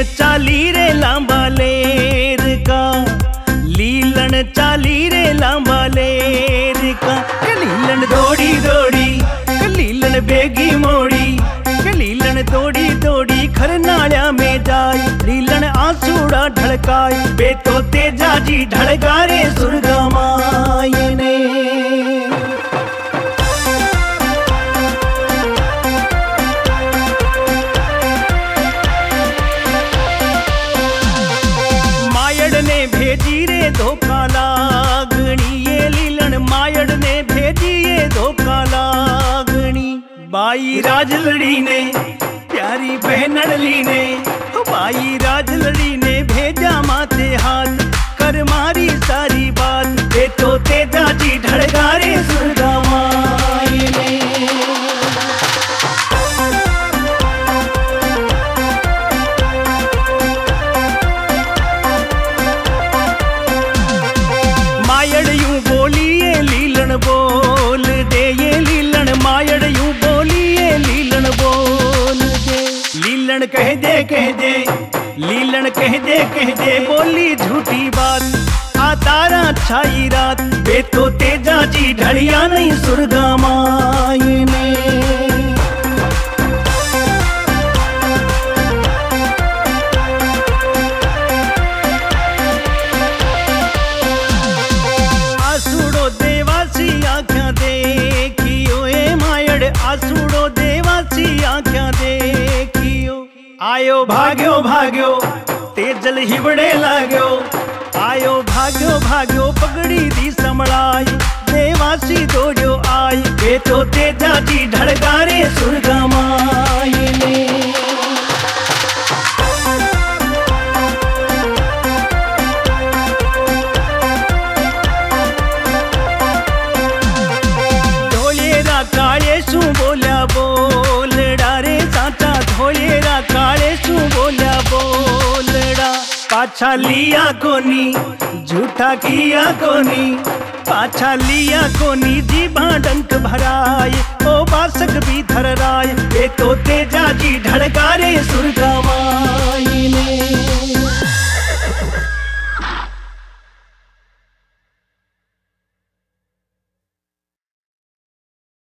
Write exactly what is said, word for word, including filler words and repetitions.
चाली रे लांबा लेर का, लीलन चाली रे लांबा लेर का। लीलन दौड़ी दौड़ी लीलन बेगी मोड़ी, लीलन दौड़ी दौड़ी खरनाळ्या में जाय। लीलन आंसूड़ा ढड़काय, बे तो तेजा जी ढड़का रे सुरगा माय ने। भेजी रे धोखा लागनी, ये लीलन मायड़ ने भेजी ये धोखा लागनी। बाई राजलड़ी ने प्यारी बहनड़ली ने, बाई राजलड़ी ने भेजा माथे हाथ, कर मारी सारी बात। ये तो तेजा जी ढड़का रे सुरगा माय ने। बोल दे ये लीलन मायड़ यूं बोली, ये लीलन बोल दे। लीलन कह दे कह दे लीलन कह दे कह दे बोली झूठी बात। आ तारा छाई रात, बे तो तेजा जी ढड़िया नहीं सुरगा माय ने। देखियो ए मायड़ आसूड़ो देवासी आँख्या देखियो। आयो भाग्यो भाग्यो तेजल हिवड़े लाग्यो, आयो भाग्यो भाग्यो पगड़ी दी समड़ाई। देवासी दौड़ियो आई, बे तो तेजा जी ढड़का रे सुरगा माय ने। काले सू बोल्या बोलड़ा रे साचा, धोलेरा काले सू बोल्या बोलड़ा। पाछा लिया कोनी झूठा किया कोनी, पाछा लिया कोनी जी भाडंक भराय। ओ बासक भी धर राय, ये तो तेजा जी ढड़का रे सुरगा माय।